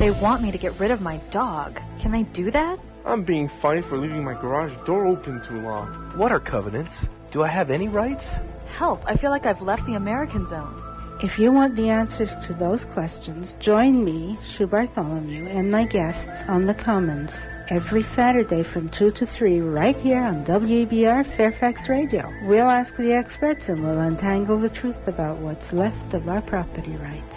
They want me to get rid of my dog. Can they do that? I'm being fined for leaving my garage door open too long. What are covenants? Do I have any rights? Help, I feel like I've left the American zone. If you want the answers to those questions, join me, Sue Bartholomew, and my guests on the Commons every Saturday from 2 to 3 right here on WEBR Fairfax Radio. We'll ask the experts and we'll untangle the truth about what's left of our property rights.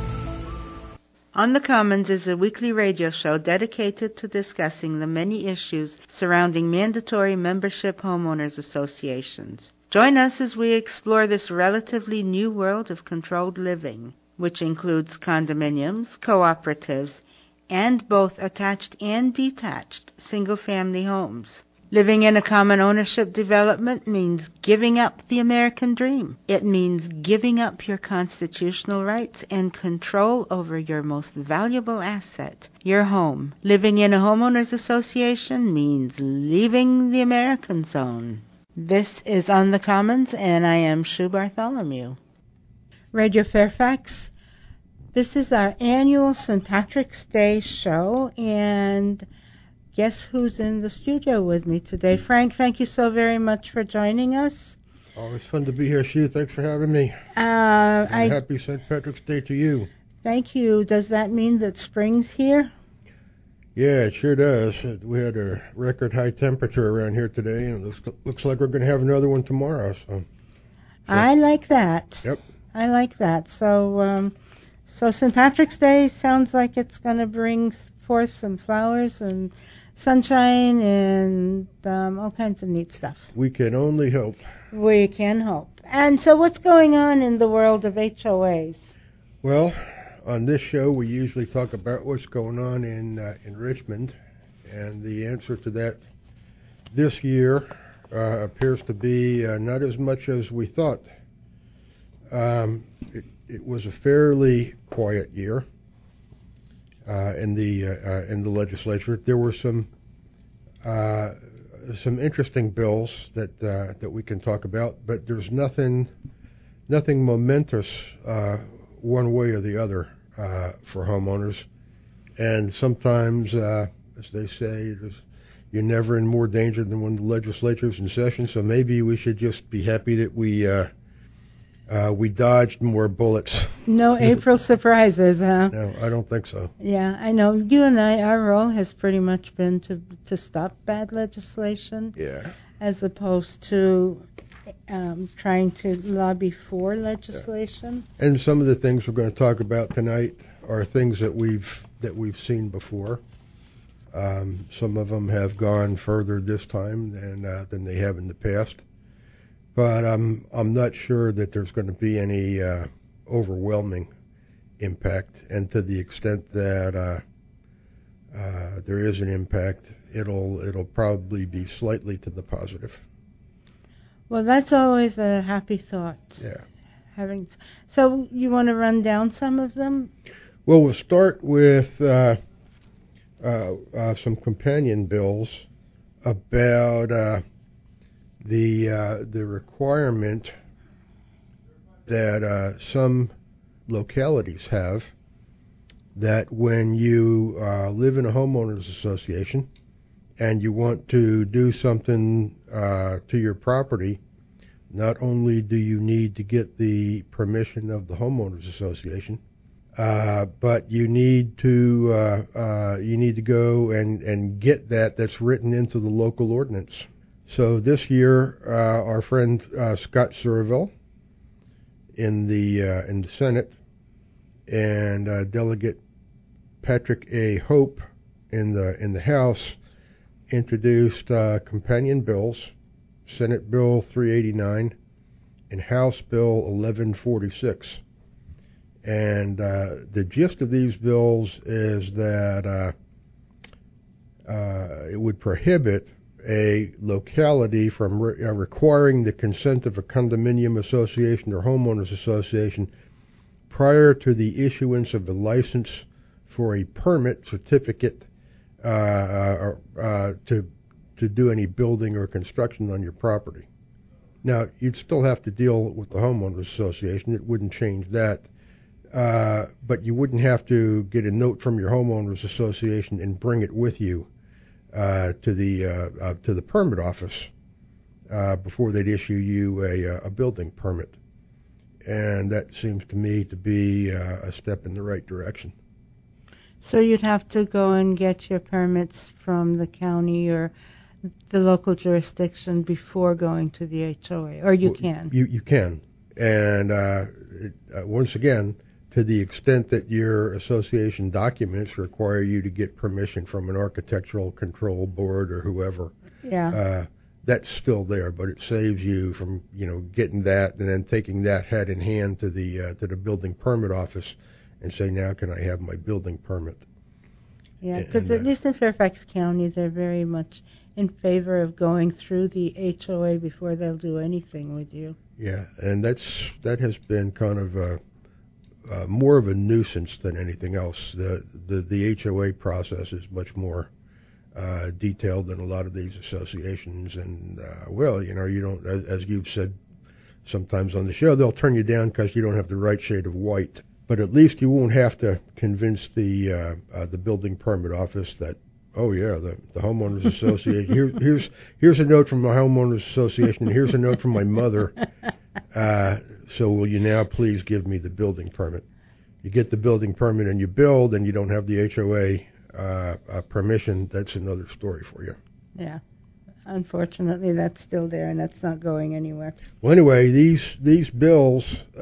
On the Commons is a weekly radio show dedicated to discussing the many issues surrounding mandatory membership homeowners associations. Join us as we explore this relatively new world of controlled living, which includes condominiums, cooperatives, and both attached and detached single-family homes. Living in a common ownership development means giving up the American dream. It means giving up your constitutional rights and control over your most valuable asset, your home. Living in a homeowners association means leaving the American zone. This is On the Commons, and I am Sue Bartholomew. Radio Fairfax, this is our annual St. Patrick's Day show, and guess who's in the studio with me today? Frank, thank you so very much for joining us. Always fun to be here, Sue. Thanks for having me. Happy St. Patrick's Day to you. Thank you. Does that mean that spring's here? Yeah, it sure does. We had a record high temperature around here today, and it looks like we're going to have another one tomorrow. So I like that. Yep. I like that. So St. Patrick's Day sounds like it's going to bring forth some flowers and sunshine and all kinds of neat stuff. We can only hope. We can hope. And so what's going on in the world of HOAs? Well, on this show, we usually talk about what's going on in Richmond, and the answer to that this year appears to be not as much as we thought. It was a fairly quiet year in the legislature. There were some interesting bills that we can talk about, but there's nothing momentous one way or the other for homeowners. And sometimes, as they say, you're never in more danger than when the legislature's in session. So maybe we should just be happy that we dodged more bullets. No April surprises, huh? No, I don't think so. Yeah, I know. You and I, our role has pretty much been to stop bad legislation. Yeah. As opposed to trying to lobby for legislation. Yeah. And some of the things we're going to talk about tonight are things that we've seen before. Some of them have gone further this time than they have in the past. But I'm not sure that there's going to be any overwhelming impact, and to the extent that there is an impact, it'll probably be slightly to the positive. Well, that's always a happy thought. Yeah. So you want to run down some of them? Well, we'll start with some companion bills about the requirement that some localities have that when you live in a homeowners association and you want to do something to your property, not only do you need to get the permission of the homeowners association, but you need to go and get that's written into the local ordinance. So this year, our friend Scott Surville in the Senate and Delegate Patrick A. Hope in the House introduced companion bills, Senate Bill 389 and House Bill 1146. And the gist of these bills is that it would prohibit a locality from requiring the consent of a condominium association or homeowners association prior to the issuance of the license for a permit certificate to do any building or construction on your property. Now, you'd still have to deal with the homeowners association. It wouldn't change that. but you wouldn't have to get a note from your homeowners association and bring it with you to the permit office before they'd issue you a building permit. And that seems to me to be a step in the right direction. So you'd have to go and get your permits from the county or the local jurisdiction before going to the HOA, or you can? You can. And once again, to the extent that your association documents require you to get permission from an architectural control board or whoever, that's still there, but it saves you from getting that and then taking that hat in hand to the building permit office and say, now can I have my building permit? Yeah, because at least in Fairfax County, they're very much in favor of going through the HOA before they'll do anything with you. Yeah, and that has been kind of more of a nuisance than anything else. The HOA process is much more detailed than a lot of these associations, and you don't, as you've said sometimes on the show, they'll turn you down because you don't have the right shade of white. But at least you won't have to convince the building permit office that, oh yeah, the homeowners association. Here's a note from my homeowners association. And here's a note from my mother. So will you now please give me the building permit? You get the building permit and you build, and you don't have the HOA permission. That's another story for you. Yeah, unfortunately, that's still there, and that's not going anywhere. Well, anyway, these bills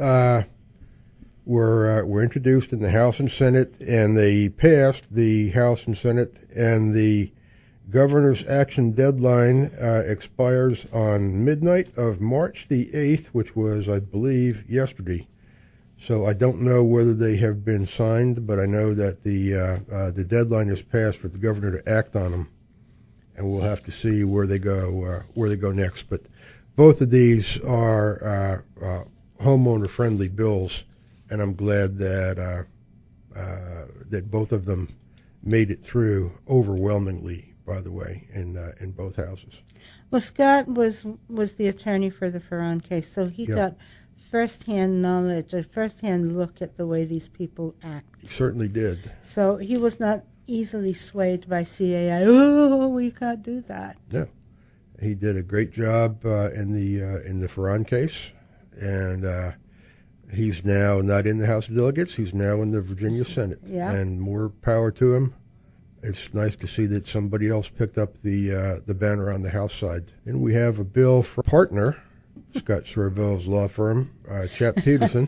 were introduced in the House and Senate, and they passed the House and Senate, and the governor's action deadline expires on midnight of March the 8th, which was, I believe, yesterday. So I don't know whether they have been signed, but I know that the deadline is passed for the governor to act on them, and we'll have to see where they go next. But both of these are homeowner-friendly bills, and I'm glad that that both of them made it through overwhelmingly, by the way, in both houses. Well, Scott was the attorney for the Ferran case, so he got first-hand knowledge, a first-hand look at the way these people act. He certainly did. So he was not easily swayed by CAI. Oh, we can't do that. No, he did a great job in the Ferran case, and he's now not in the House of Delegates. He's now in the Virginia Senate, and more power to him. It's nice to see that somebody else picked up the banner on the House side. And we have a bill for partner, Scott Sorville's law firm, Chap Peterson,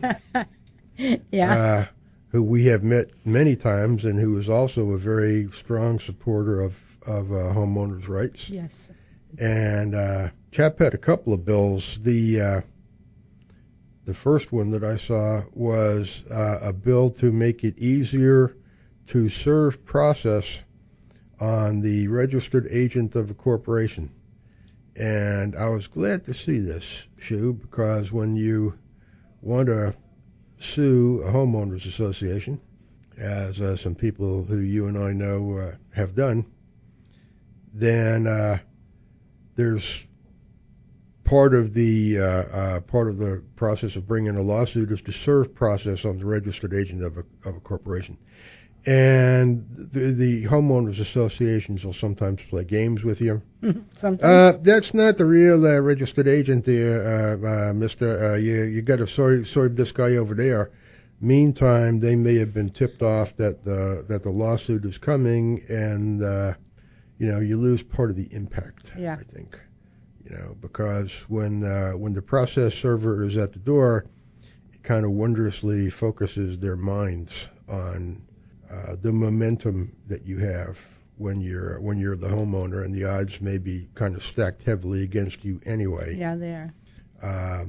who we have met many times, and who is also a very strong supporter of homeowners' rights. Yes. And Chap had a couple of bills. The first one that I saw was a bill to make it easier to serve process on the registered agent of a corporation. And I was glad to see this, Shu, because when you want to sue a homeowners association, as some people who you and I know have done, then there's part of the process of bringing a lawsuit is to serve process on the registered agent of a corporation. And the homeowners associations will sometimes play games with you. Sometimes. That's not the real registered agent there, Mister. You got to sorry this guy over there. Meantime, they may have been tipped off that the lawsuit is coming, and you lose part of the impact. Yeah. I think, because when the process server is at the door, it kind of wondrously focuses their minds on the momentum that you have when you're the homeowner, and the odds may be kind of stacked heavily against you anyway. Yeah, they are.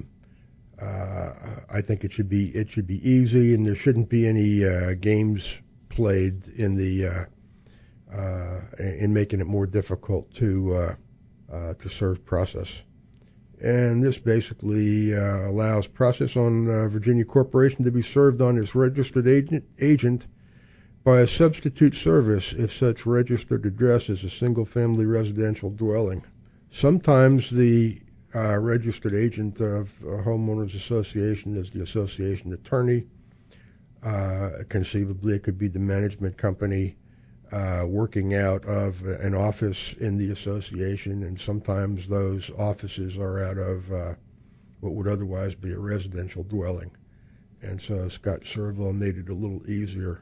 I think it should be easy, and there shouldn't be any games played in making it more difficult to serve process. And this basically allows process on Virginia Corporation to be served on its registered agent by a substitute service if such registered address is a single-family residential dwelling. Sometimes the registered agent of a homeowners association is the association attorney. Conceivably, it could be the management company working out of an office in the association, and sometimes those offices are out of what would otherwise be a residential dwelling. And so Scott Sorovell made it a little easier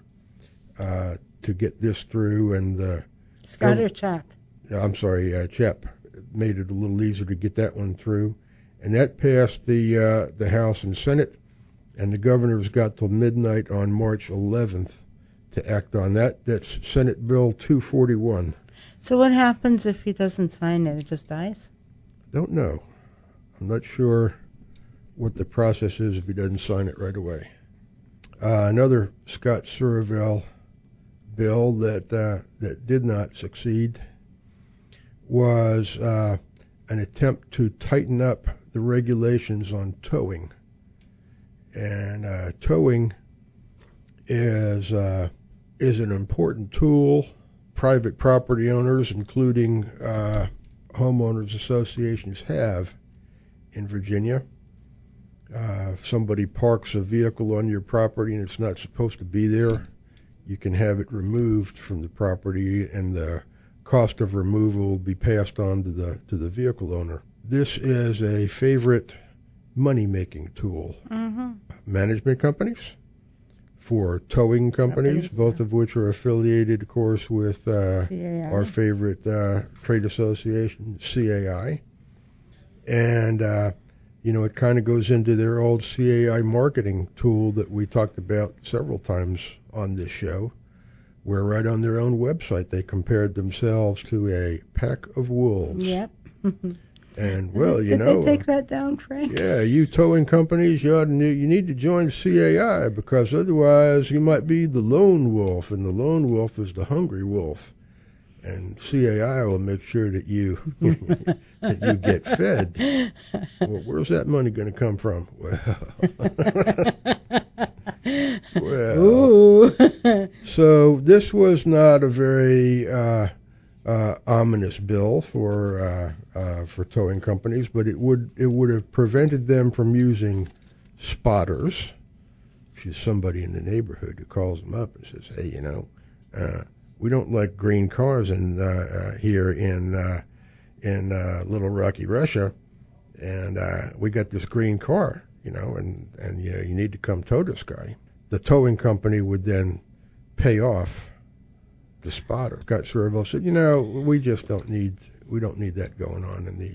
to get this through, and Scott or Chap? I'm sorry, Chap made it a little easier to get that one through, and that passed the House and Senate, and the governor's got till midnight on March 11th to act on that. That's Senate Bill 241. So what happens if he doesn't sign it? It just dies? Don't know. I'm not sure what the process is if he doesn't sign it right away. Another Scott Sorovell bill that did not succeed was an attempt to tighten up the regulations on towing. And towing is an important tool private property owners, including homeowners associations, have in Virginia. If somebody parks a vehicle on your property and it's not supposed to be there, you can have it removed from the property, and the cost of removal will be passed on to the vehicle owner. This is a favorite money-making tool. Mm-hmm. Management companies, for towing companies, both of which are affiliated, of course, with our favorite trade association, CAI. And, it kind of goes into their old CAI marketing tool that we talked about several times on this show, where right on their own website they compared themselves to a pack of wolves. Yep. And, well, Did they take that down, Frank? Yeah, you towing companies, you need to join CAI, because otherwise you might be the lone wolf, and the lone wolf is the hungry wolf. And CAI will make sure that you that you get fed. Well, where's that money going to come from? Well, so this was not a very ominous bill for towing companies, but it would have prevented them from using spotters, which is somebody in the neighborhood who calls them up and says, "Hey, we don't like green cars here in Little Rocky, Russia, and we got this green car, and you need to come tow this guy." The towing company would then pay off the spotter. Scott Sorovell said, we just don't need that going on in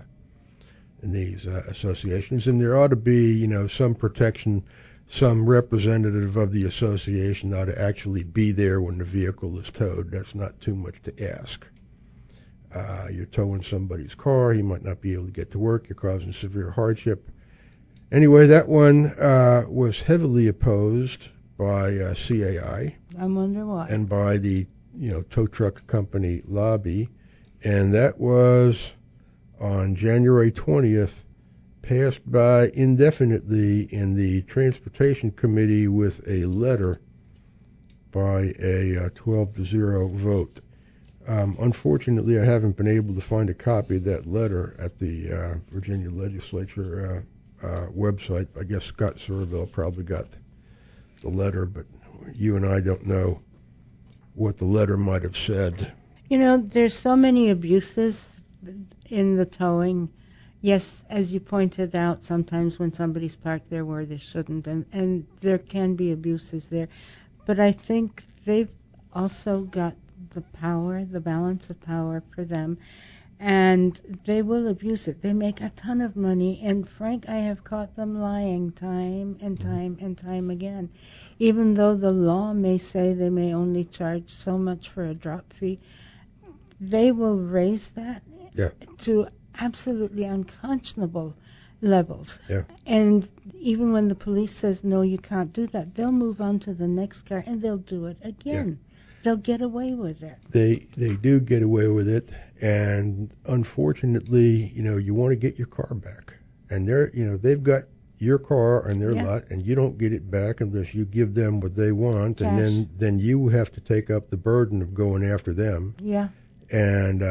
these associations, and there ought to be some protection. Some representative of the association ought to actually be there when the vehicle is towed. That's not too much to ask. You're towing somebody's car. He might not be able to get to work. You're causing severe hardship. Anyway, that one was heavily opposed by CAI. I wonder why. And by the tow truck company lobby. And that was on January 20th, passed by indefinitely in the Transportation Committee with a letter by a 12-0 vote. Unfortunately, I haven't been able to find a copy of that letter at the Virginia Legislature website. I guess Scott Sorovell probably got the letter, but you and I don't know what the letter might have said. There's so many abuses in the towing. Yes, as you pointed out, sometimes when somebody's parked there where they shouldn't, and there can be abuses there. But I think they've also got the power, the balance of power for them, and they will abuse it. They make a ton of money, and Frank, I have caught them lying time and time and time again. Even though the law may say they may only charge so much for a drop fee, they will raise that to absolutely unconscionable levels. Yeah. And even when the police says, no, you can't do that, they'll move on to the next car and they'll do it again. Yeah. They'll get away with it. They do get away with it, and unfortunately, you want to get your car back. And they've got your car on their lot, and you don't get it back unless you give them what they want. Cash. And then you have to take up the burden of going after them. Yeah. And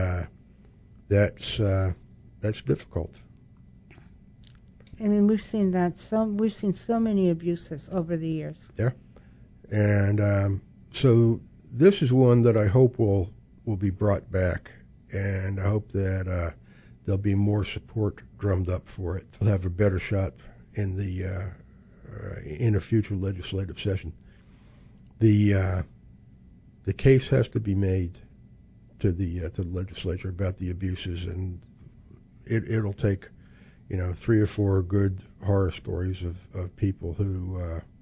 that's difficult. I mean, we've seen that. We've seen so many abuses over the years. Yeah, And so this is one that I hope will be brought back, and I hope that there'll be more support drummed up for it. They'll have a better shot in a future legislative session. The case has to be made to the legislature about the abuses, and it'll take 3 or 4 good horror stories of people who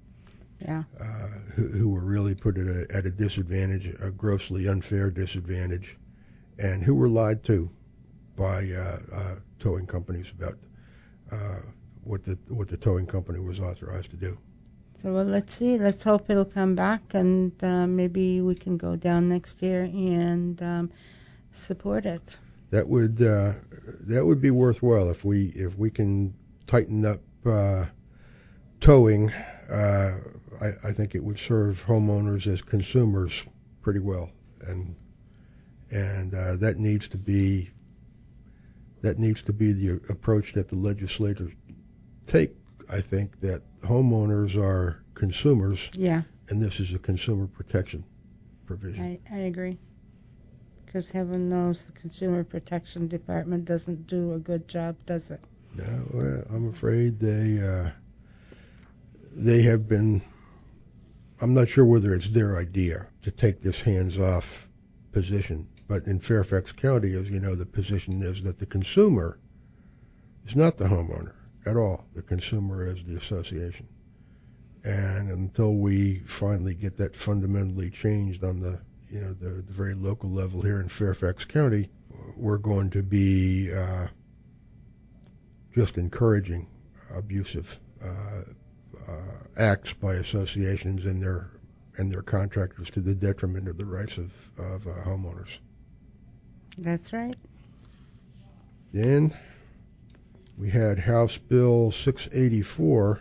were really put at a disadvantage, a grossly unfair disadvantage, and who were lied to by towing companies about what the towing company was authorized to do. So well, let's see. Let's hope it'll come back, and maybe we can go down next year and support it. That would be worthwhile if we can tighten up towing. I think it would serve homeowners as consumers pretty well, and that needs to be the approach that the legislators take. I think that homeowners are consumers, and this is a consumer protection provision. I agree. Because heaven knows the Consumer Protection Department doesn't do a good job, does it? No, well, I'm afraid they have been. I'm not sure whether it's their idea to take this hands-off position, but in Fairfax County, as you know, the position is that the consumer is not the homeowner at all. The consumer is the association. And until we finally get that fundamentally changed on the very local level here in Fairfax County, we're going to be just encouraging abusive acts by associations and their contractors to the detriment of the rights of homeowners. That's right. Then we had House Bill 684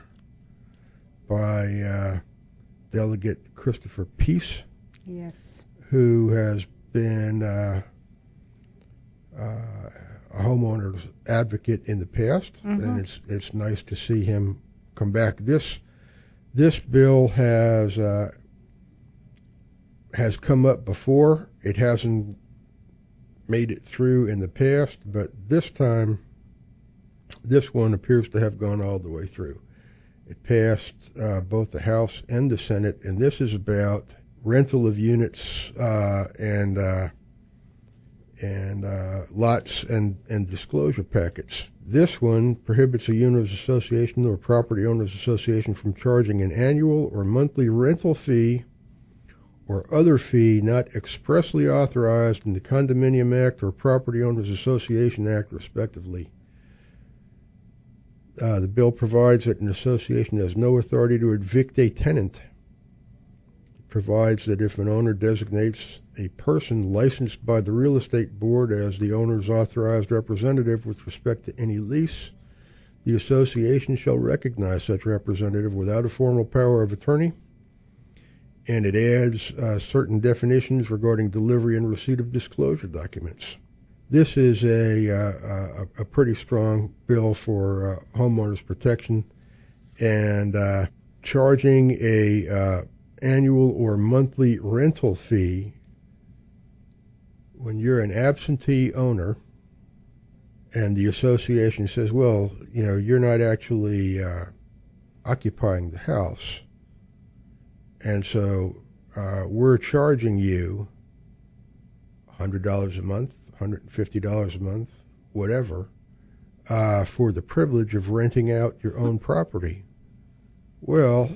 by Delegate Christopher Peace. Yes. Who has been a homeowner's advocate in the past, and it's nice to see him come back. This bill has come up before. It hasn't made it through in the past, but this time, this one appears to have gone all the way through. It passed both the House and the Senate, and this is about rental of units and lots and disclosure packets. This one prohibits a owners association or property owners association from charging an annual or monthly rental fee or other fee not expressly authorized in the Condominium Act or Property Owners Association Act, respectively. The bill provides that an association has no authority to evict a tenant. It provides that if an owner designates a person licensed by the real estate board as the owner's authorized representative with respect to any lease, the association shall recognize such representative without a formal power of attorney. And it adds certain definitions regarding delivery and receipt of disclosure documents. This is a pretty strong bill for homeowners protection, and charging a annual or monthly rental fee when you're an absentee owner, and the association says, well, you're not actually occupying the house. And so we're charging you $100 a month, $150 a month, whatever, for the privilege of renting out your own property. Well,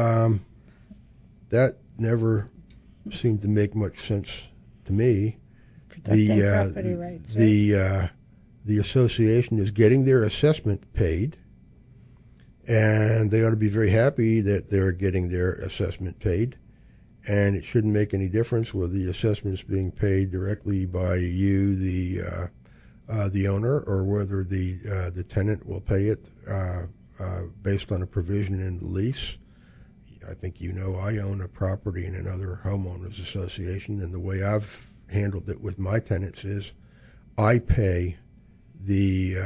that never seemed to make much sense to me. Protecting property rights, right? The association is getting their assessment paid, and they ought to be very happy that they're getting their assessment paid. And it shouldn't make any difference whether the assessment is being paid directly by you, the owner, or whether the tenant will pay it based on a provision in the lease. I think I own a property in another homeowners association, and the way I've handled it with my tenants is I pay the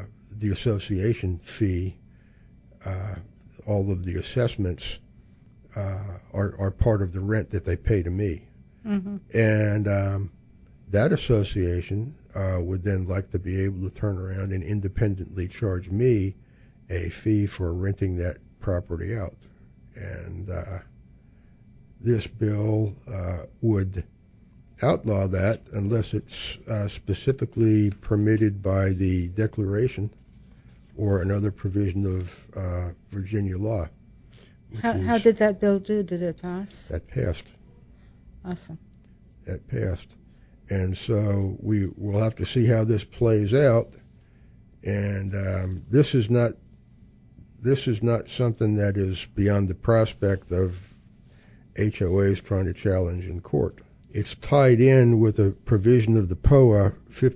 association fee, all of the assessments are part of the rent that they pay to me. Mm-hmm. And that association would then like to be able to turn around and independently charge me a fee for renting that property out. And this bill would outlaw that unless it's specifically permitted by the Declaration or another provision of Virginia law. How did that bill do? Did it pass? That passed. Awesome. That passed. And so we will have to see how this plays out. And this is not something that is beyond the prospect of HOAs trying to challenge in court. It's tied in with a provision of the POA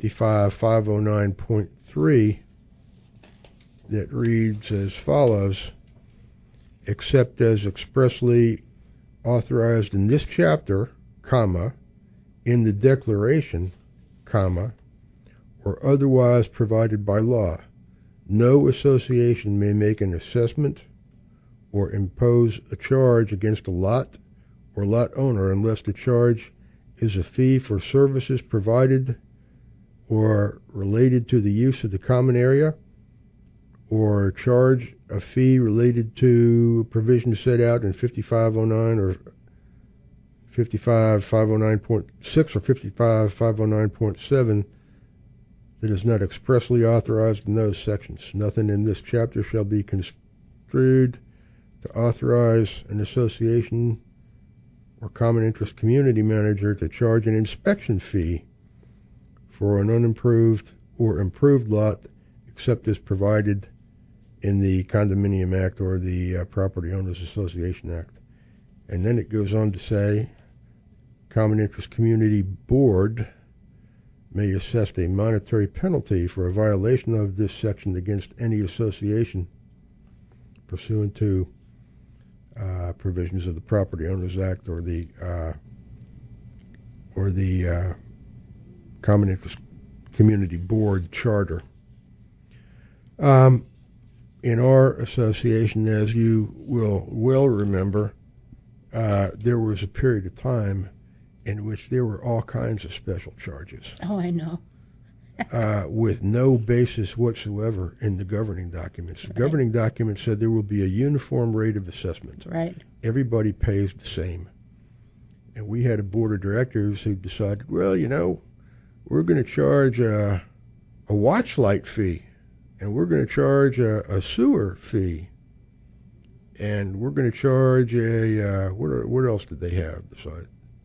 55509.3 that reads as follows: except as expressly authorized in this chapter, comma, in the Declaration, comma, or otherwise provided by law, no association may make an assessment or impose a charge against a lot or lot owner unless the charge is a fee for services provided or related to the use of the common area, or charge a fee related to provisions set out in 5509 or 55509.6 or 55509.7 that is not expressly authorized in those sections. Nothing in this chapter shall be construed to authorize an association or common interest community manager to charge an inspection fee for an unimproved or improved lot except as provided in the Condominium Act or the Property Owners Association Act. And then it goes on to say, Common Interest Community Board may assess a monetary penalty for a violation of this section against any association pursuant to provisions of the Property Owners Act or the Common Interest Community Board Charter. In our association, as you will well remember, there was a period of time in which there were all kinds of special charges. Oh, I know. With no basis whatsoever in the governing documents. The governing documents said there will be a uniform rate of assessment. Right. Everybody pays the same. And we had a board of directors who decided, well, we're going to charge a watch light fee, and we're going to charge a sewer fee, and we're going to charge what else did they have besides?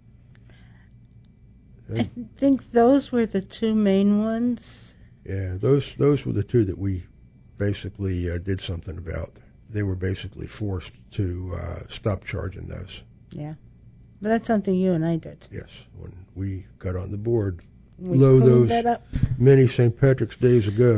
I think those were the two main ones. Yeah, those were the two that we basically did something about. They were basically forced to stop charging those. Yeah, but that's something you and I did. Yes, when we got on the board. We those that up. Many St. Patrick's days ago.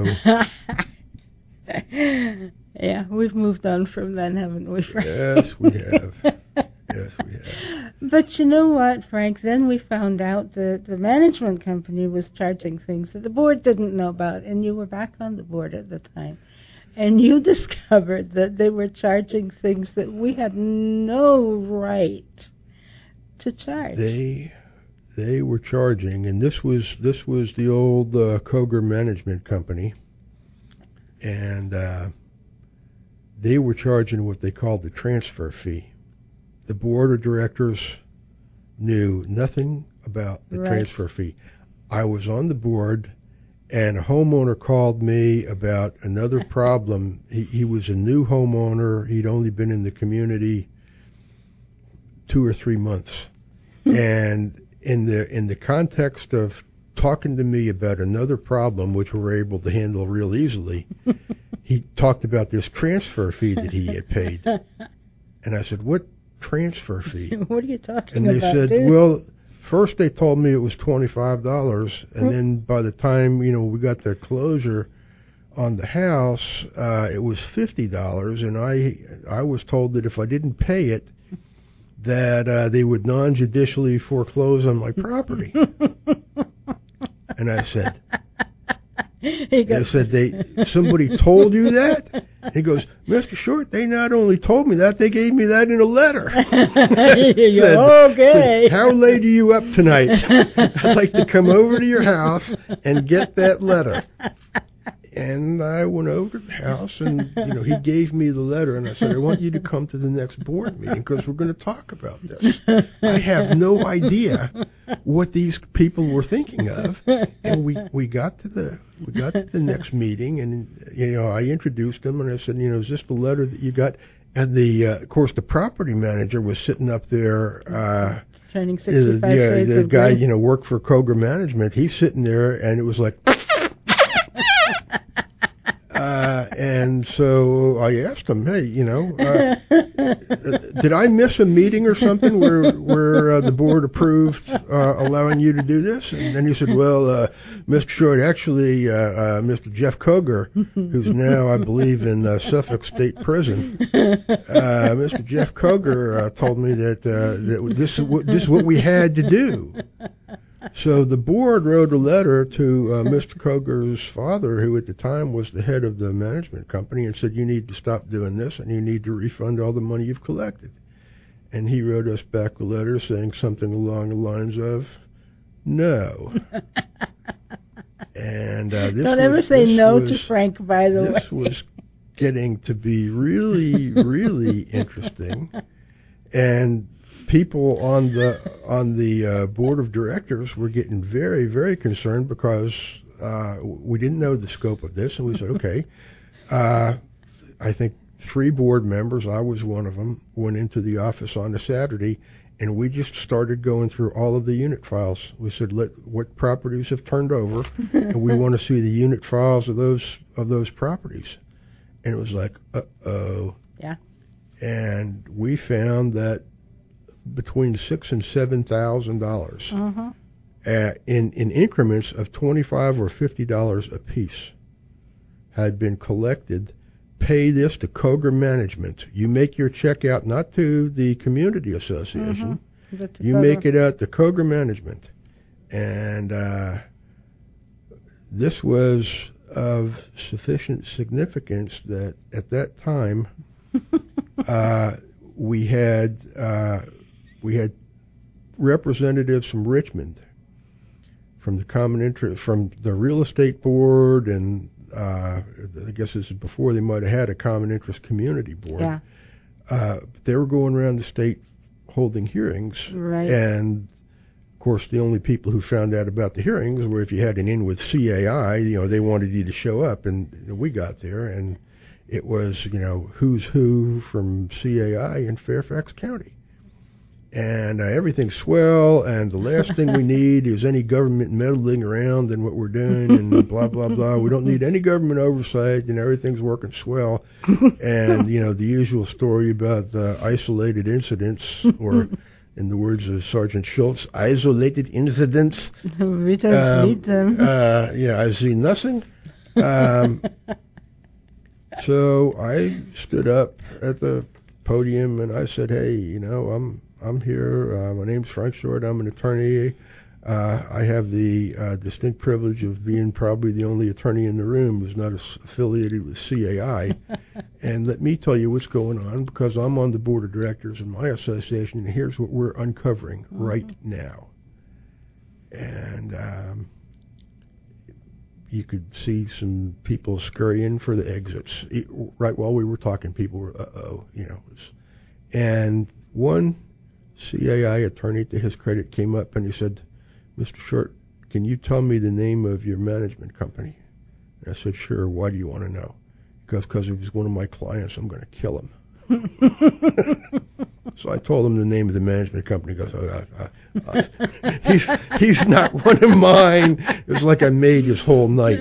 Yeah, we've moved on from then, haven't we, Frank? Yes, we have. Yes, we have. But you know what, Frank? Then we found out that the management company was charging things that the board didn't know about, and you were back on the board at the time. And you discovered that they were charging things that we had no right to charge. They were charging, and this was the old Koger Management Company, and they were charging what they called the transfer fee. The board of directors knew nothing about the transfer fee. I was on the board, and a homeowner called me about another problem. He was a new homeowner. He'd only been in the community 2 or 3 months, and in the context of talking to me about another problem, which we were able to handle real easily, he talked about this transfer fee that he had paid. And I said, what transfer fee? What are you talking about? And they said, dude? Well, first they told me it was $25, and then by the time, we got the closure on the house, it was $50, and I was told that if I didn't pay it, that they would non-judicially foreclose on my property. And I said, somebody told you that? He goes, Mr. Short, they not only told me that, they gave me that in a letter. Okay. Said, how late are you up tonight? I'd like to come over to your house and get that letter. And I went over to the house, and he gave me the letter, and I said, I want you to come to the next board meeting because we're going to talk about this. I have no idea what these people were thinking of, and we got to the next meeting, and I introduced them, and I said, is this the letter that you got? And of course, the property manager was sitting up there. Turning 65 shades the of guy gray. worked for Kroger Management. He's sitting there, and it was like. And so I asked him, hey, did I miss a meeting or something where the board approved allowing you to do this? And then he said, well, Mr. Short, actually, Mr. Jeff Koger, who's now, I believe, in Suffolk State Prison, Mr. Jeff Koger told me that this is what we had to do. So the board wrote a letter to Mr. Koger's father, who at the time was the head of the management company, and said, you need to stop doing this, and you need to refund all the money you've collected. And he wrote us back a letter saying something along the lines of, no. And Don't ever say no to Frank, by the way. This was getting to be really, really interesting. And people on the board of directors were getting very, very concerned because we didn't know the scope of this, and we said, okay. I think 3 board members, I was one of them, went into the office on a Saturday, and we just started going through all of the unit files. We said, what properties have turned over, and we want to see the unit files of those properties. And it was like, uh-oh. Yeah. And we found that between $6,000 and $7,000 in increments of $25 or $50 apiece had been collected. Pay this to Koger Management. You make your check out not to the community association. You make it out to Koger Management. And this was of sufficient significance that at that time we had representatives from Richmond, from the Common Interest, from the Real Estate Board, and I guess this is before they might have had a Common Interest Community Board. Yeah. They were going around the state holding hearings, right. And of course the only people who found out about the hearings were if you had an in with CAI, they wanted you to show up, and we got there, and it was, who's who from CAI in Fairfax County. And everything's swell, and the last thing we need is any government meddling around in what we're doing, and blah, blah, blah. We don't need any government oversight, everything's working swell. And, the usual story about isolated incidents, or in the words of Sergeant Schultz, isolated incidents. We don't need them. I see nothing. So I stood up at the podium, and I said, hey, I'm here. My name's Frank Short. I'm an attorney. I have the distinct privilege of being probably the only attorney in the room who's not affiliated with CAI. And let me tell you what's going on, because I'm on the board of directors in my association, and here's what we're uncovering right now. And you could see some people scurrying for the exits. Right while we were talking, people were, And one CAI attorney, to his credit, came up and he said, Mr. Short, can you tell me the name of your management company? And I said, sure. Why do you want to know? Because if he's one of my clients, I'm going to kill him. So I told him the name of the management company. He goes, he's not one of mine. It was like I made his whole night.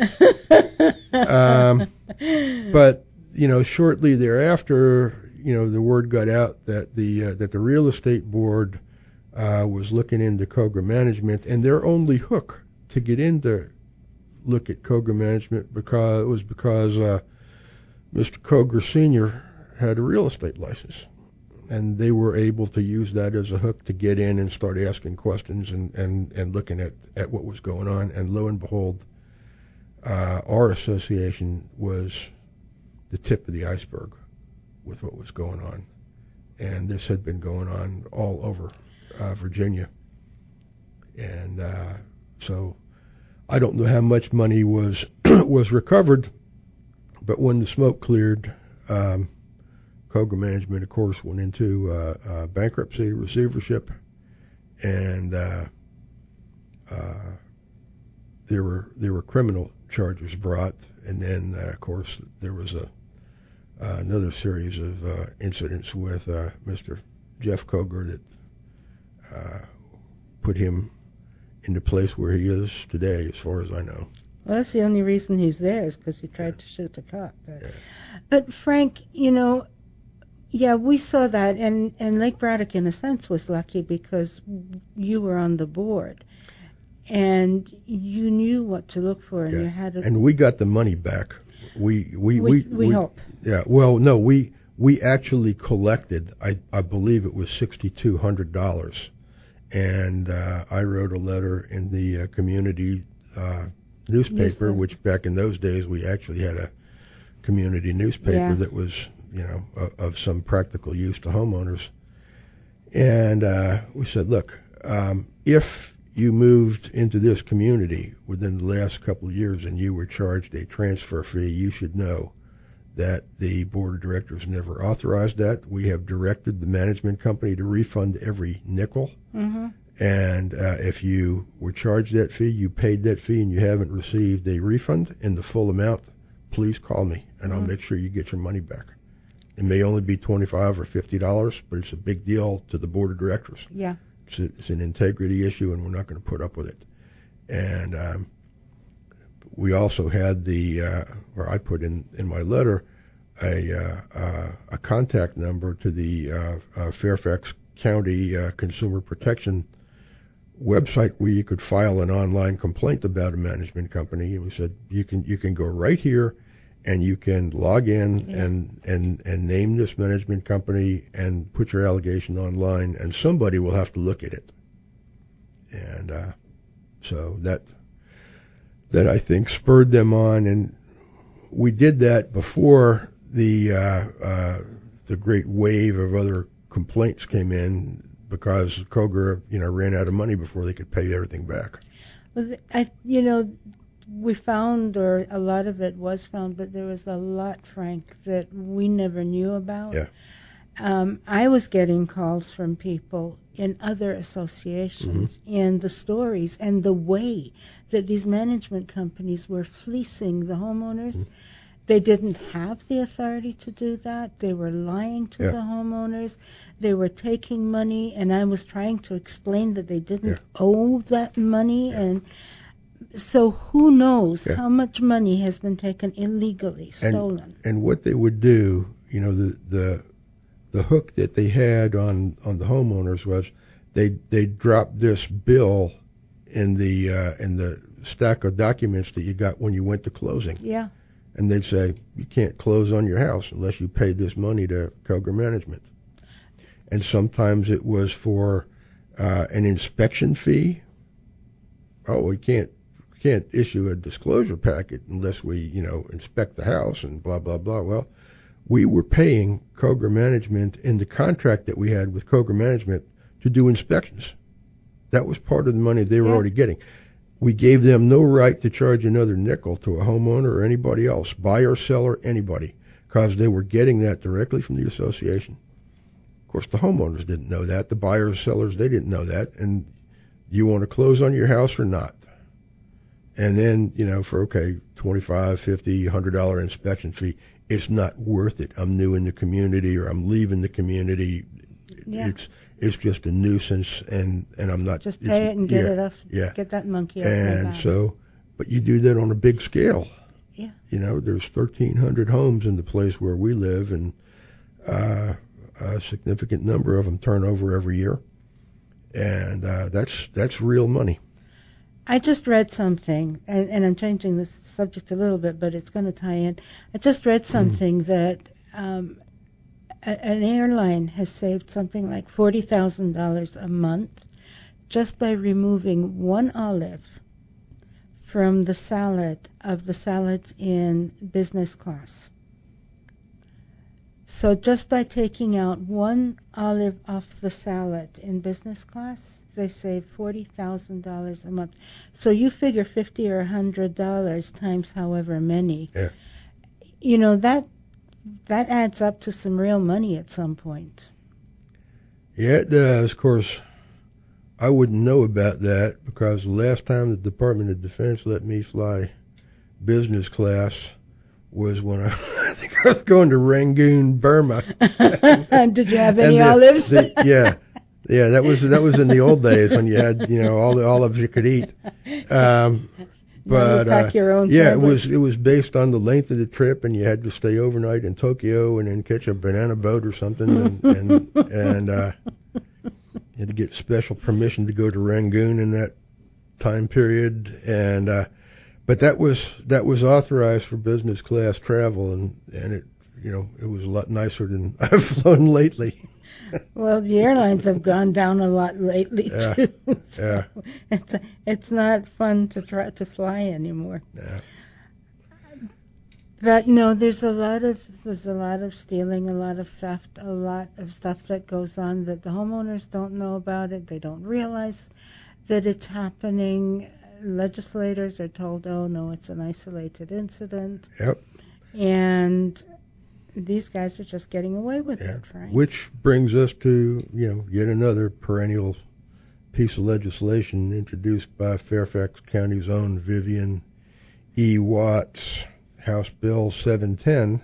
But shortly thereafter, the word got out that the real estate board was looking into Koger Management, and their only hook to get in to look at Koger Management because Mr. Koger Sr. had a real estate license, and they were able to use that as a hook to get in and start asking questions and looking at what was going on. And lo and behold, our association was the tip of the iceberg with what was going on. And this had been going on all over Virginia. And so I don't know how much money was was recovered, but when the smoke cleared, Koger Management, of course, went into bankruptcy, receivership, and there were criminal charges brought, and then of course there was another series of incidents with Mr. Jeff Koger that put him in the place where he is today, as far as I know. Well, that's the only reason he's there, is because he tried to shoot the cop. But Frank, we saw that, and Lake Braddock, in a sense, was lucky because you were on the board, and you knew what to look for, and you had and we got the money back. We hope. Yeah. Well, no, we actually collected. I believe it was $6,200, and I wrote a letter in the community newspaper, which back in those days we actually had a community newspaper that was, of some practical use to homeowners. And we said, look, if you moved into this community within the last couple of years and you were charged a transfer fee, you should know that the board of directors never authorized that. We have directed the management company to refund every nickel. Mm-hmm. And if you were charged that fee, you paid that fee, and you haven't received a refund in the full amount, please call me, and I'll make sure you get your money back. It may only be $25 or $50, but it's a big deal to the board of directors. Yeah. It's an integrity issue, and we're not going to put up with it. And we also had where I put in my letter, a contact number to the Fairfax County Consumer Protection website where you could file an online complaint about a management company. And we said you can go right here, and you can log in and name this management company and put your allegation online, and somebody will have to look at it. And so that I think spurred them on, and we did that before the great wave of other complaints came in, because Koger, ran out of money before they could pay everything back. Well, we found, or a lot of it was found, but there was a lot, Frank, that we never knew about. Yeah. I was getting calls from people in other associations, and the stories and the way that these management companies were fleecing the homeowners. Mm-hmm. They didn't have the authority to do that. They were lying to the homeowners. They were taking money, and I was trying to explain that they didn't owe that money. And so who knows how much money has been taken illegally, stolen. And what they would do, the hook that they had on the homeowners was they dropped this bill in the stack of documents that you got when you went to closing. Yeah. And they'd say, you can't close on your house unless you paid this money to Koger Management. And sometimes it was for an inspection fee. Oh, we can't issue a disclosure packet unless we, inspect the house and blah, blah, blah. Well, we were paying Koger Management in the contract that we had with Koger Management to do inspections. That was part of the money they were already getting. We gave them no right to charge another nickel to a homeowner or anybody else, buyer, seller, anybody, because they were getting that directly from the association. Of course, the homeowners didn't know that. The buyers, sellers, they didn't know that. And you want to close on your house or not? And then, for, $25, $50, $100 inspection fee, it's not worth it. I'm new in the community, or I'm leaving the community. Yeah. It's just a nuisance, and I'm not... Just pay it and get it off. Yeah. Get that monkey off my back. And so, but you do that on a big scale. Yeah. There's 1,300 homes in the place where we live, and a significant number of them turn over every year. And that's real money. I just read something, and I'm changing the subject a little bit, but it's going to tie in. I just read something that... an airline has saved something like $40,000 a month just by removing one olive from the salad of the salads in business class. So just by taking out one olive off the salad in business class, they save $40,000 a month. So you figure $50 or $100 times however many. Yeah. You know, that adds up to some real money at some point. Yeah, it does. Of course, I wouldn't know about that because the last time the Department of Defense let me fly business class was when I think I was going to Rangoon, Burma. Did you have any olives? Yeah, that was in the old days when you had all the olives you could eat. But pack your own yeah, tablets. it was based on the length of the trip, and you had to stay overnight in Tokyo and then catch a banana boat or something, and you had to get special permission to go to Rangoon in that time period, and but that was authorized for business class travel, and it it was a lot nicer than I've flown lately. Well, the airlines have gone down a lot lately too. Yeah. It's not fun to try to fly anymore. Yeah. But no, there's a lot of stealing, a lot of theft, a lot of stuff that goes on that the homeowners don't know about it. They don't realize that it's happening. Legislators are told, "Oh no, it's an isolated incident." Yep. And these guys are just getting away with it, right? Which brings us to, yet another perennial piece of legislation introduced by Fairfax County's own Vivian E. Watts, House Bill 710.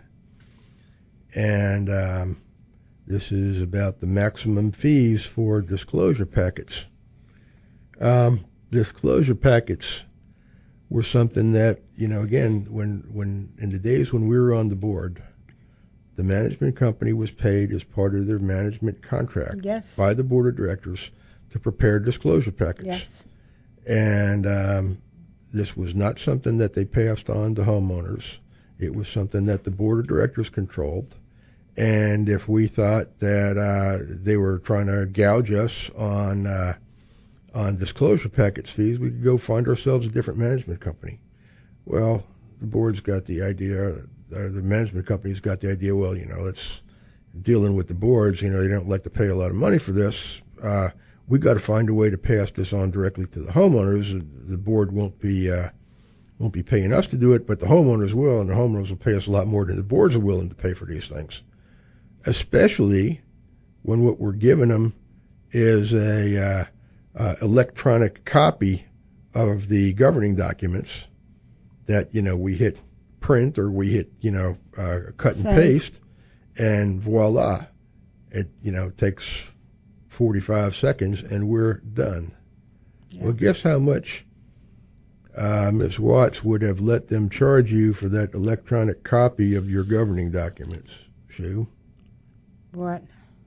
And this is about the maximum fees for disclosure packets. Disclosure packets were something that, again, when in the days when we were on the board, the management company was paid as part of their management contract by the board of directors to prepare disclosure packets. Yes. And this was not something that they passed on to homeowners. It was something that the board of directors controlled. And if we thought that they were trying to gouge us on disclosure packets fees, we could go find ourselves a different management company. Well, the board's got the idea, the management company's got the idea, well, it's dealing with the boards, they don't like to pay a lot of money for this. We got to find a way to pass this on directly to the homeowners. The board won't be paying us to do it, but the homeowners will, and the homeowners will pay us a lot more than the boards are willing to pay for these things. Especially when what we're giving them is a electronic copy of the governing documents that we hit print or we hit cut and paste, and voila, it takes 45 seconds and we're done. Yeah. Well, guess how much Ms. Watts would have let them charge you for that electronic copy of your governing documents, Sue? What?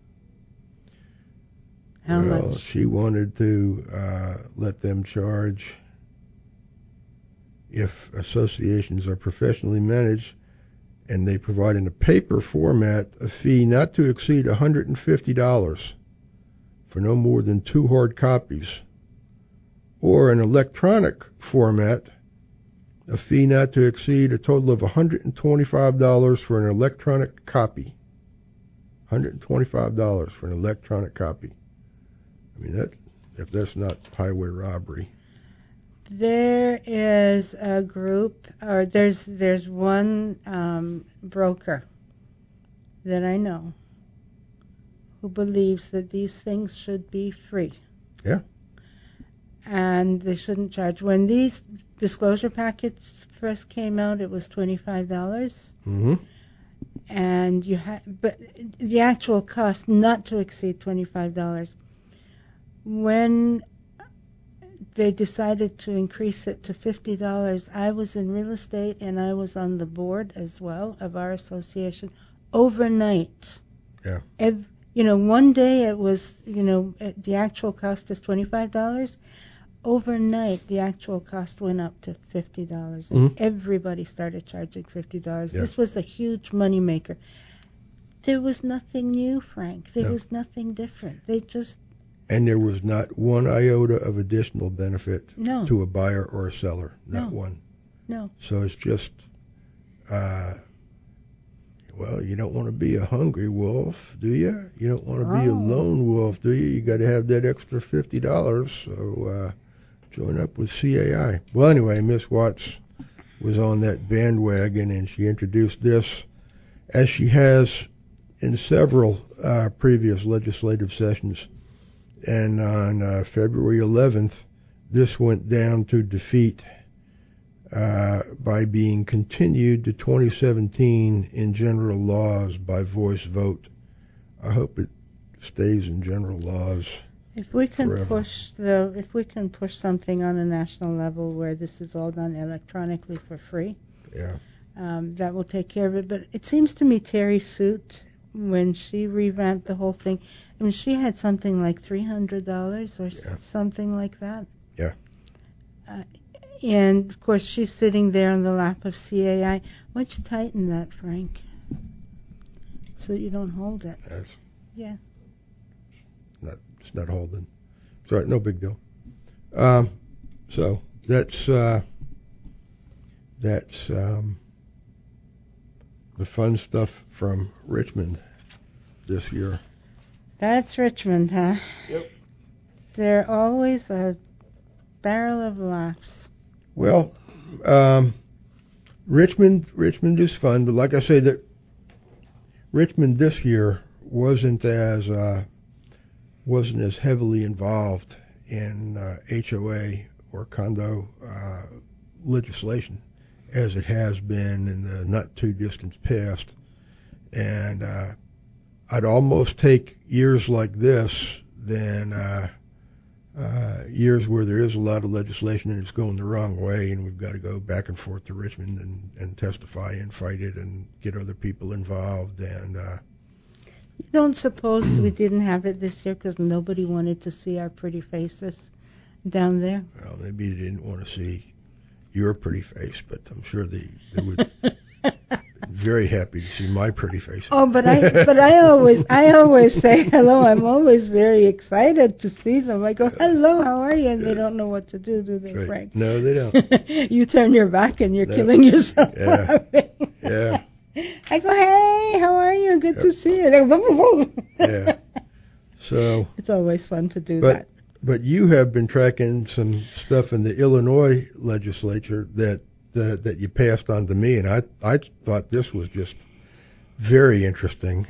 How much? She wanted to let them charge, if associations are professionally managed and they provide in a paper format, a fee not to exceed $150 for no more than 2 hard copies, or an electronic format, a fee not to exceed a total of $125 for an electronic copy. $125 for an electronic copy. I mean, if that's not highway robbery. There is a group, or there's one broker that I know who believes that these things should be free. Yeah. And they shouldn't charge. When these disclosure packets first came out, it was $25. Mm-hmm. And but the actual cost not to exceed $25. When they decided to increase it to $50, I was in real estate and I was on the board as well of our association overnight. Yeah. One day it was, the actual cost is $25. Overnight, the actual cost went up to $50. And everybody started charging $50. Yeah. This was a huge moneymaker. There was nothing new, Frank. There was nothing different. And there was not one iota of additional benefit to a buyer or a seller. Not one. No. So it's just, Well, you don't want to be a hungry wolf, do you? You don't want to be a lone wolf, do you? You got to have that extra $50. So join up with CAI. Well, anyway, Miss Watts was on that bandwagon, and she introduced this, as she has in several previous legislative sessions. And on February 11th, this went down to defeat by being continued to 2017 in general laws by voice vote. I hope it stays in general laws. If we can forever. if we can push something on a national level where this is all done electronically for free, Yeah. that will take care of it. But it seems to me Terry Soot, when she revamped the whole thing, I mean, she had something like $300 or something like that. Yeah. And, of course, she's sitting there in the lap of CAI. Why don't you tighten that, Frank, so you don't hold it? Yeah. It's not holding. It's all right, no big deal. So that's the fun stuff from Richmond this year. That's Richmond, huh? Yep. They're always a barrel of laughs. Well, Richmond is fun, but like I say, that Richmond this year wasn't as heavily involved in HOA or condo legislation as it has been in the not too distant past, and I'd almost take years like this than years where there is a lot of legislation and it's going the wrong way, and we've got to go back and forth to Richmond and testify and fight it and get other people involved. And you don't suppose we didn't have it this year because nobody wanted to see our pretty faces down there? Well, maybe they didn't want to see your pretty face, but I'm sure they would very happy to see my pretty face. Oh, but I always say hello. I'm always very excited to see them. I go, hello, how are you? And they don't know what to do they, right. Frank? No, they don't. You turn your back and you're killing yourself. Yeah. Yeah. I go, hey, how are you? Good to see you. They go, Yeah. So it's always fun to do that. But you have been tracking some stuff in the Illinois legislature that you passed on to me, and I thought this was just very interesting.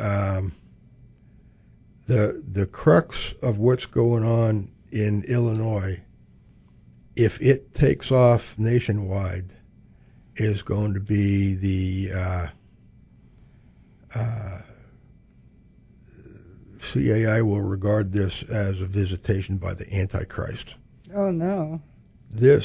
The crux of what's going on in Illinois, if it takes off nationwide, is going to be the CAI will regard this as a visitation by the Antichrist. Oh no! This,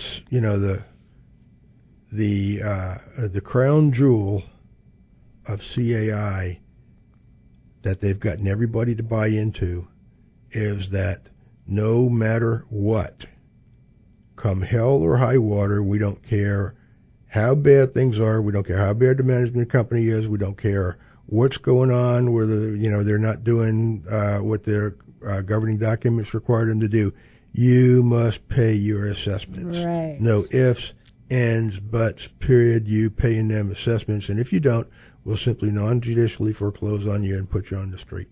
the crown jewel of CAI that they've gotten everybody to buy into is that no matter what, come hell or high water, we don't care how bad things are, we don't care how bad the management company is, we don't care what's going on, whether they're not doing what their governing documents require them to do. You must pay your assessments. Right. No ifs, ands, buts, period. You paying them assessments, and if you don't, we'll simply non-judicially foreclose on you and put you on the street.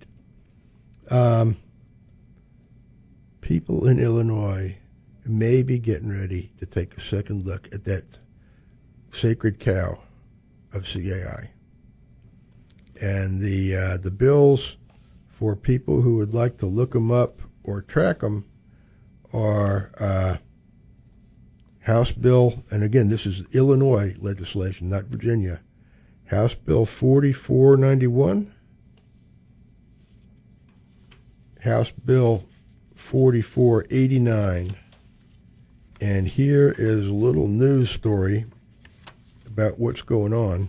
People in Illinois may be getting ready to take a second look at that sacred cow of CAI. And the bills for people who would like to look them up or track them are House Bill, and again, this is Illinois legislation, not Virginia, House Bill 4491, House Bill 4489, and here is a little news story about what's going on.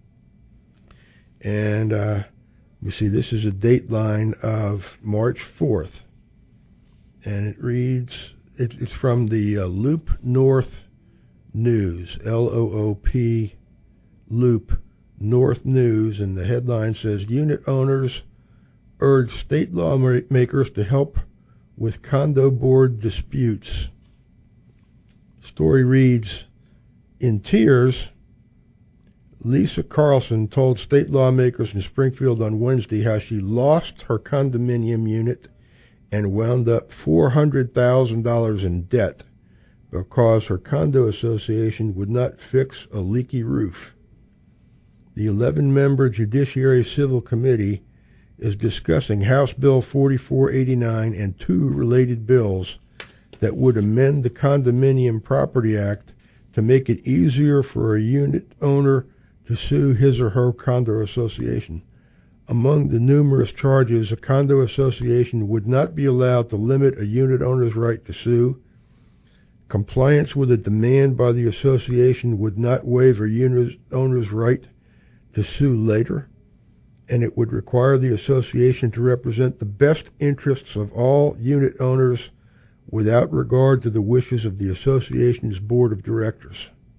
And you see, this is a dateline of March 4th, and it reads, it's from the Loop North News, L-O-O-P, Loop North News, and the headline says, unit owners urge state lawmakers to help with condo board disputes. Story reads, in tears, Lisa Carlson told state lawmakers in Springfield on Wednesday how she lost her condominium unit and wound up $400,000 in debt because her condo association would not fix a leaky roof. The 11-member Judiciary Civil Committee is discussing House Bill 4489 and two related bills that would amend the Condominium Property Act to make it easier for a unit owner to sue his or her condo association. Among the numerous charges, a condo association would not be allowed to limit a unit owner's right to sue. Compliance with a demand by the association would not waive a unit owner's right to sue later, and it would require the association to represent the best interests of all unit owners without regard to the wishes of the association's board of directors.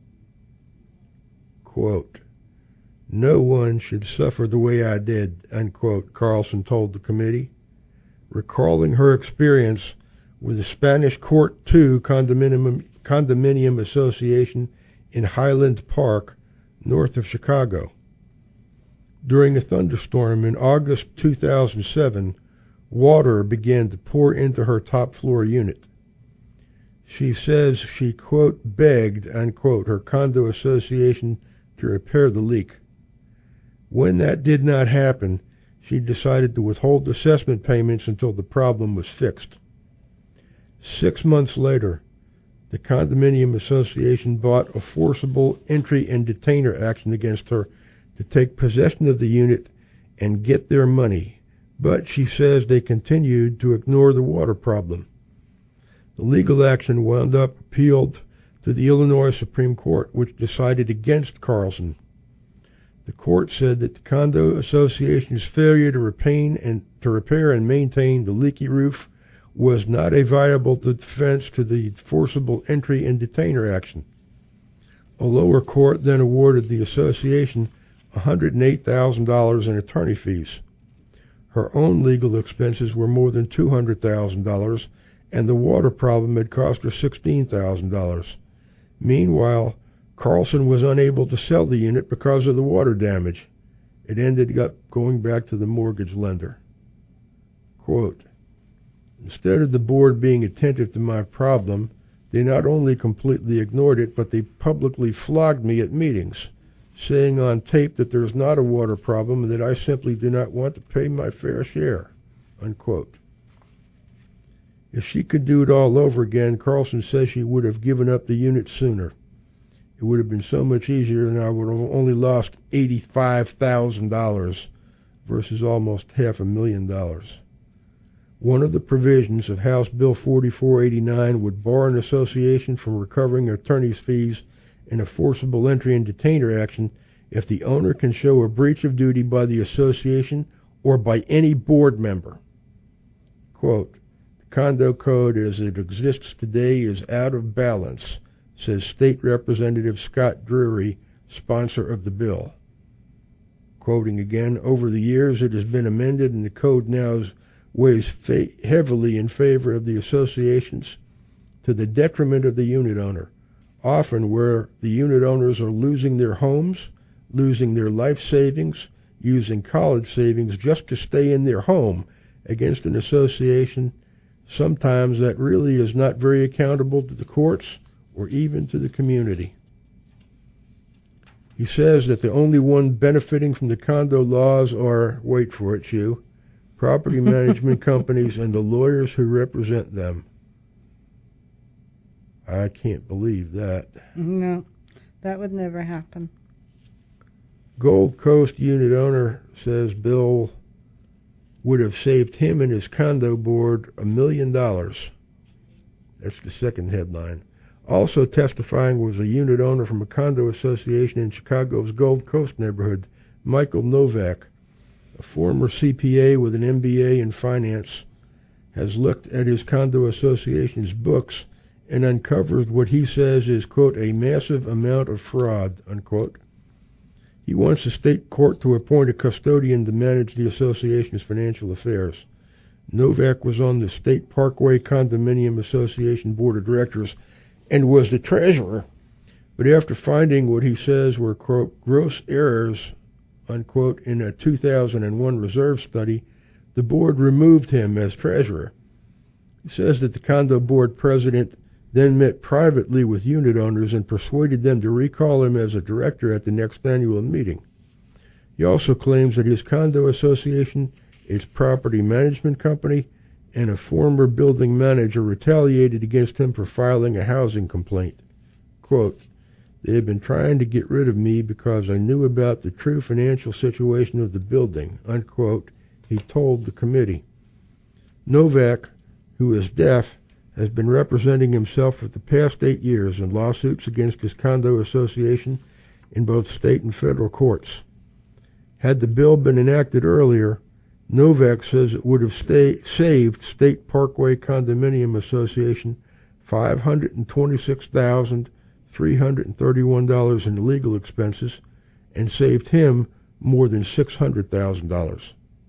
Quote, "No one should suffer the way I did," unquote, Carlson told the committee, recalling her experience with the Spanish Court II condominium association in Highland Park, north of Chicago. During a thunderstorm in August 2007, water began to pour into her top-floor unit. She says she, quote, begged, unquote, her condo association to repair the leak. When that did not happen, she decided to withhold assessment payments until the problem was fixed. 6 months later, the condominium association brought a forcible entry and detainer action against her to take possession of the unit and get their money, but she says they continued to ignore the water problem. The legal action wound up appealed to the Illinois Supreme Court, which decided against Carlson. The court said that the condo association's failure to repair and maintain the leaky roof was not a viable defense to the forcible entry and detainer action. A lower court then awarded the association $108,000 in attorney fees. Her own legal expenses were more than $200,000, and the water problem had cost her $16,000. Meanwhile, Carlson was unable to sell the unit because of the water damage. It ended up going back to the mortgage lender. Quote, "Instead of the board being attentive to my problem, they not only completely ignored it, but they publicly flogged me at meetings, saying on tape that there's not a water problem and that I simply do not want to pay my fair share," unquote. If she could do it all over again, Carlson says she would have given up the unit sooner. It would have been so much easier, and I would have only lost $85,000 versus almost $500,000. One of the provisions of House Bill 4489 would bar an association from recovering attorney's fees in a forcible entry and detainer action if the owner can show a breach of duty by the association or by any board member. Quote, "The condo code as it exists today is out of balance," says State Representative Scott Drury, sponsor of the bill. Quoting again, "Over the years it has been amended and the code now weighs heavily in favor of the associations to the detriment of the unit owner, often where the unit owners are losing their homes, losing their life savings, using college savings just to stay in their home against an association sometimes that really is not very accountable to the courts or even to the community." He says that the only one benefiting from the condo laws are, wait for it, Shu, property management companies and the lawyers who represent them. I can't believe that. No, that would never happen. Gold Coast unit owner says bill would have saved him and his condo board $1 million. That's the second headline. Also testifying was a unit owner from a condo association in Chicago's Gold Coast neighborhood, Michael Novak, a former CPA with an MBA in finance, has looked at his condo association's books and uncovered what he says is, quote, "a massive amount of fraud," unquote. He wants the state court to appoint a custodian to manage the association's financial affairs. Novak was on the State Parkway Condominium Association Board of Directors and was the treasurer But after finding what he says were, quote, gross errors, unquote, in a 2001 reserve study, the board removed him as treasurer. He says that the condo board president then met privately with unit owners and persuaded them to recall him as a director at the next annual meeting. He also claims that his condo association, its property management company, and a former building manager retaliated against him for filing a housing complaint. Quote, they had been trying to get rid of me because I knew about the true financial situation of the building, unquote, he told the committee. Novak, who is deaf, has been representing himself for the past 8 years in lawsuits against his condo association in both state and federal courts. Had the bill been enacted earlier, Novak says it would have saved State Parkway Condominium Association $526,331 in legal expenses and saved him more than $600,000.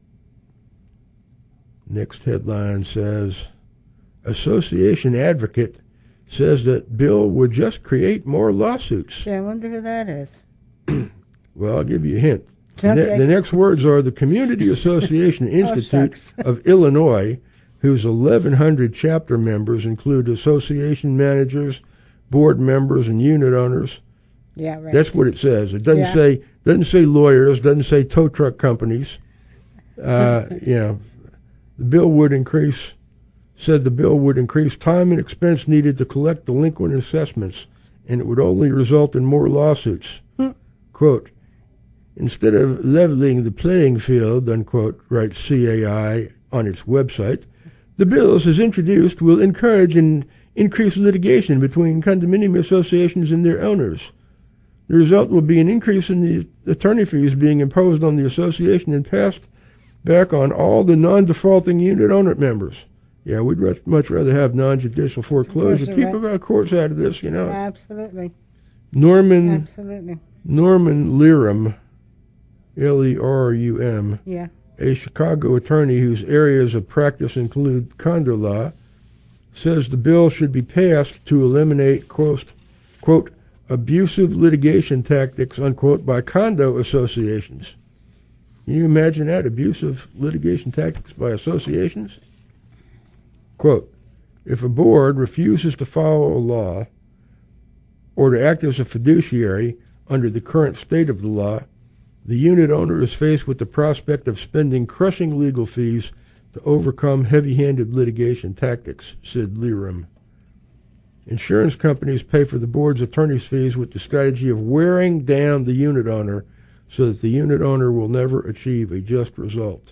Next headline says, Association advocate says that bill would just create more lawsuits. Yeah, I wonder who that is. Well, I'll give you a hint. Okay. The next words are the Community Association Institute of Illinois, whose 1,100 chapter members include association managers, board members, and unit owners. Yeah, right. That's what it says. It doesn't say lawyers, doesn't say tow truck companies. The bill would increase time and expense needed to collect delinquent assessments, and it would only result in more lawsuits. Quote, instead of leveling the playing field, unquote, writes CAI on its website, the bills as introduced will encourage and increase litigation between condominium associations and their owners. The result will be an increase in the attorney fees being imposed on the association and passed back on all the non-defaulting unit owner members. Yeah, we'd much rather have non-judicial foreclosure. Keep our courts out of this, you know. Absolutely. Norman Lerum, Lerum, a Chicago attorney whose areas of practice include condo law, says the bill should be passed to eliminate, quote, abusive litigation tactics, unquote, by condo associations. Can you imagine that? Abusive litigation tactics by associations? Quote, if a board refuses to follow a law or to act as a fiduciary under the current state of the law, the unit owner is faced with the prospect of spending crushing legal fees to overcome heavy-handed litigation tactics, said Lerum. Insurance companies pay for the board's attorney's fees with the strategy of wearing down the unit owner so that the unit owner will never achieve a just result.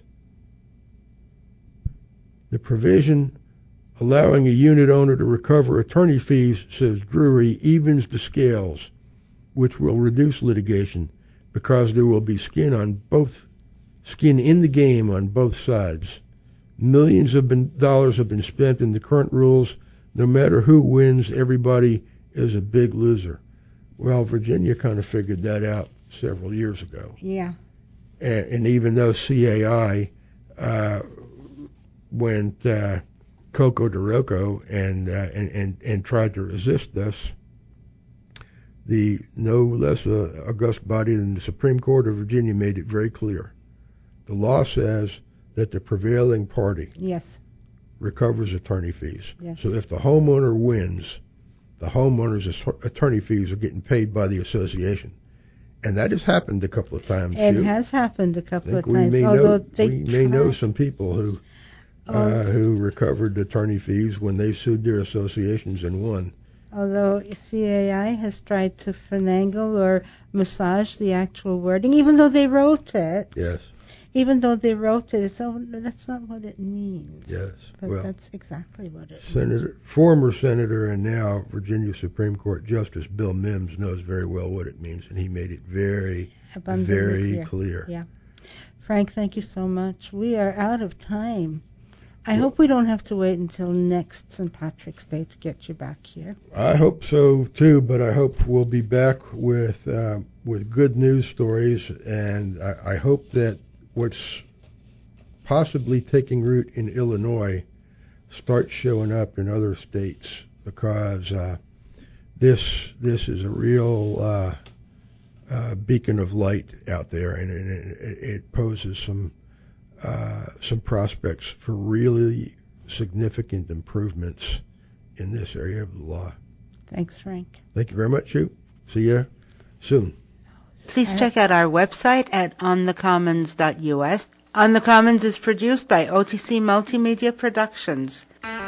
The provision allowing a unit owner to recover attorney fees, says Drury, evens the scales, which will reduce litigation because there will be skin in the game on both sides. Millions of dollars have been spent in the current rules. No matter who wins, everybody is a big loser. Well, Virginia kind of figured that out several years ago. Yeah. And even though CAI went Coco de Roco and tried to resist this, the no less august body than the Supreme Court of Virginia made it very clear. The law says that the prevailing party recovers attorney fees. Yes. So if the homeowner wins, the homeowner's attorney fees are getting paid by the association. And that has happened a couple of times. It has happened a couple of times. We may know some people who recovered attorney fees when they sued their associations and won. Although CAI has tried to finagle or massage the actual wording, even though they wrote it. Yes. Even though they wrote it, that's not what it means. Yes. But well, that's exactly what it means. Former Senator and now Virginia Supreme Court Justice Bill Mims knows very well what it means, and he made it very clear. Yeah. Frank, thank you so much. We are out of time. I hope we don't have to wait until next St. Patrick's Day to get you back here. I hope so too, but I hope we'll be back with good news stories, and I hope that what's possibly taking root in Illinois starts showing up in other states, because this is a real beacon of light out there, and it poses some prospects for really significant improvements in this area of the law. Thanks, Frank. Thank you very much, Sue. See you soon. Please check out our website at onthecommons.us. On the Commons is produced by OTC Multimedia Productions.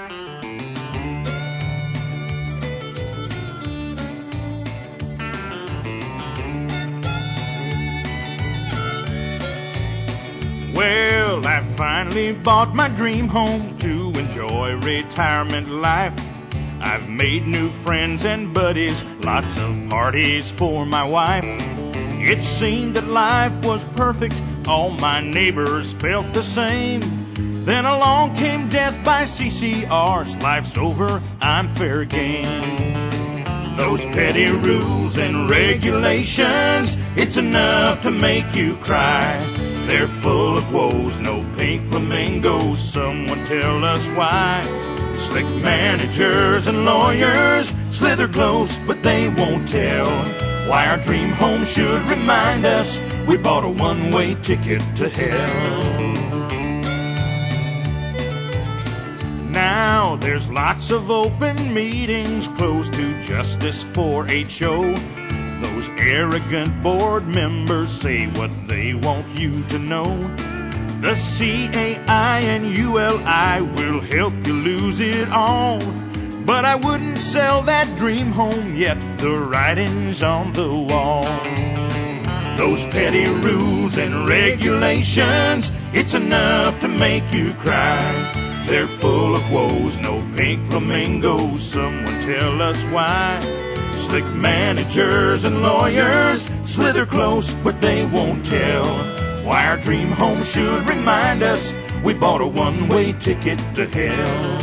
Well, I finally bought my dream home to enjoy retirement life. I've made new friends and buddies, lots of parties for my wife. It seemed that life was perfect, all my neighbors felt the same. Then along came death by CCRs, life's over, I'm fair game. Those petty rules and regulations, it's enough to make you cry. They're full of woes, no pink flamingos, someone tell us why. Slick managers and lawyers slither close, but they won't tell why our dream home should remind us we bought a one-way ticket to hell. Now there's lots of open meetings closed to justice for HO. Those arrogant board members say what they want you to know. The CAI and ULI will help you lose it all. But I wouldn't sell that dream home yet, the writing's on the wall. Those petty rules and regulations, it's enough to make you cry. They're full of woes, no pink flamingos, someone tell us why. Slick managers and lawyers slither close, but they won't tell why our dream home should remind us we bought a one-way ticket to hell.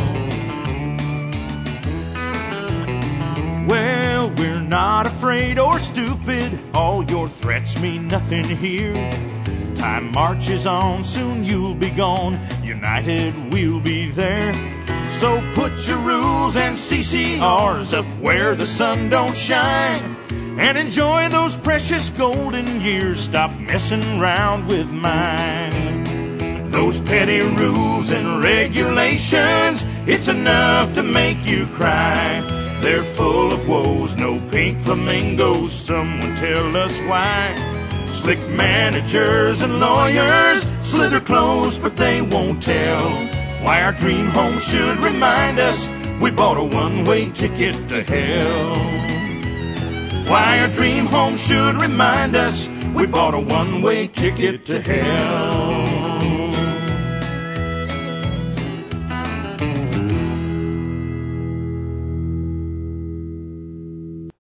Well, we're not afraid or stupid, all your threats mean nothing here. Time marches on, soon you'll be gone, united we'll be there. So put your rules and CCRs up where the sun don't shine, and enjoy those precious golden years, stop messing around with mine. Those petty rules and regulations, it's enough to make you cry. They're full of woes, no pink flamingos, someone tell us why. Slick managers and lawyers slither close, but they won't tell why our dream home should remind us we bought a one-way ticket to hell. Why our dream home should remind us we bought a one-way ticket to hell.